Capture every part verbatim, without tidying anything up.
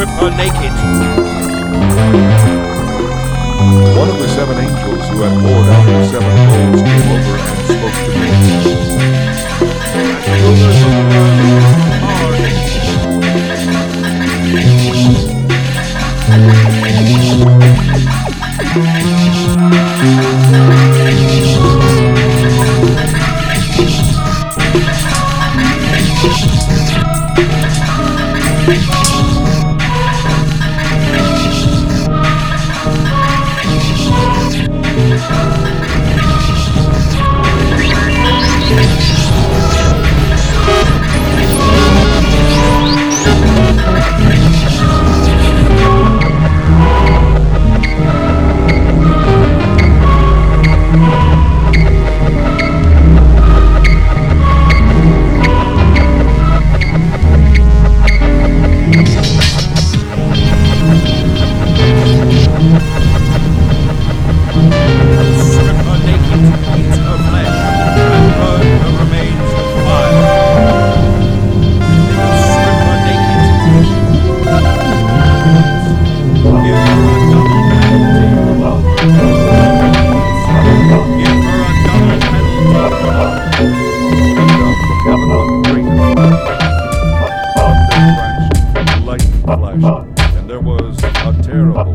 strip her naked. One of the seven angels who had poured out the seven bowls came over and spoke to me. The rulers of the world are and there was a terrible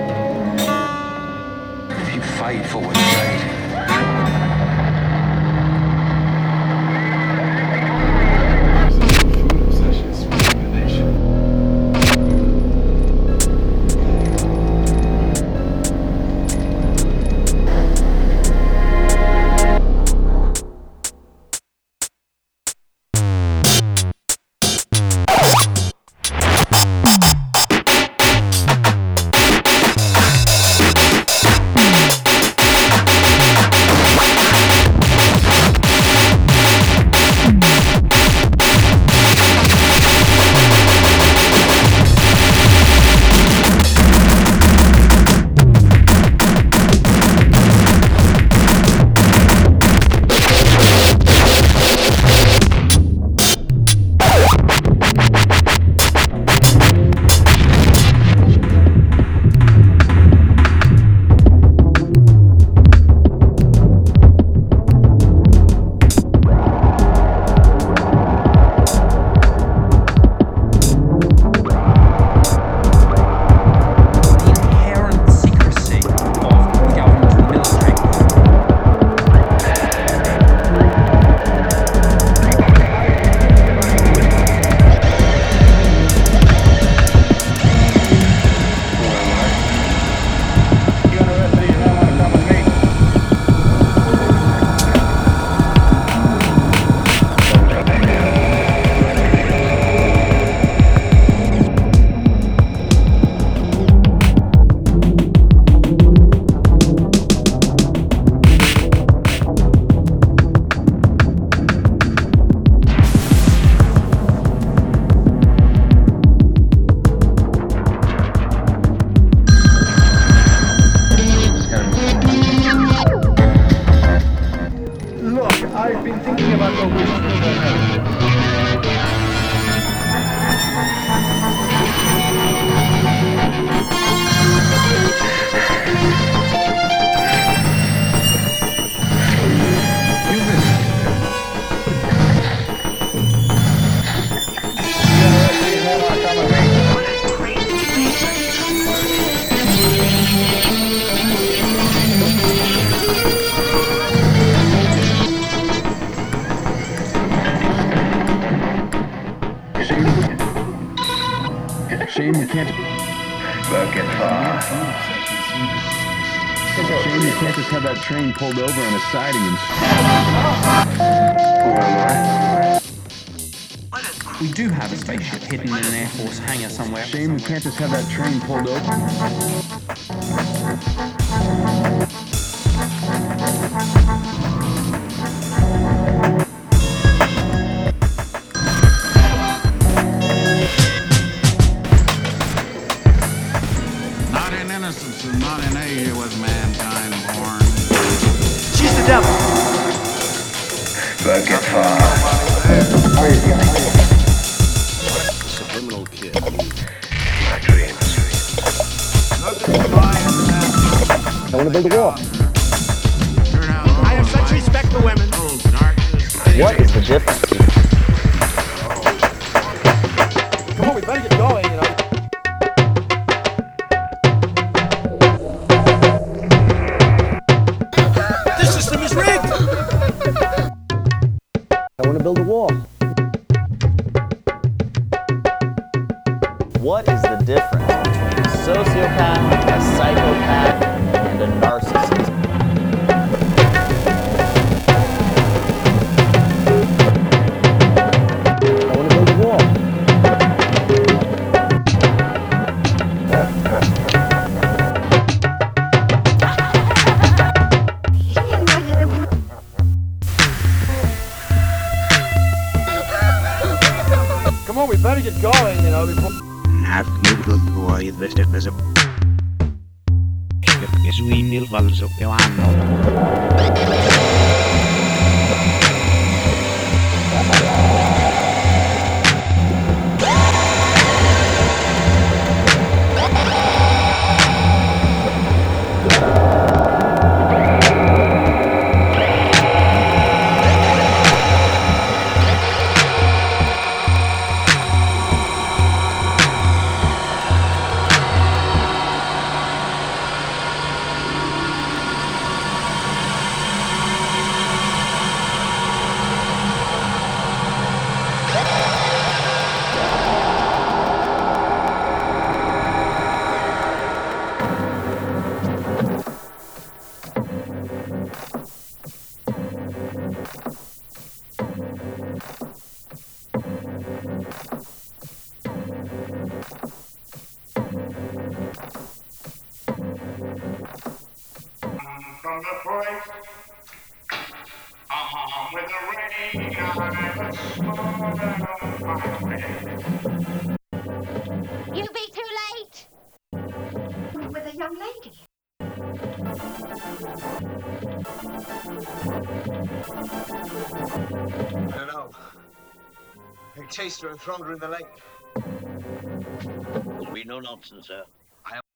fight for what's right. Shame we can't. Bucket far. Shame you can't just have that train pulled over on a siding and. We do have a spaceship hidden in an Air Force hangar somewhere. Shame we can't just have that train pulled over. Not in innocence and not in Asia was mankind born. She's the devil. Bucket far. Subliminal kid. My dreams. I want to build a wall. I have such respect for women. What is the difference? Come on, we better get going, you know. This system is rigged! I want to build a wall. What is the difference between a sociopath, a psychopath, and a narcissist? I want to build a wall. Come on, we better get going, you know, before... Sui il valso che hanno. From the place, uh-huh, with the rain, I was on my way. You be too late. With a young lady. I don't know. I chased her and thrown her in the lake. We no nonsense, sir.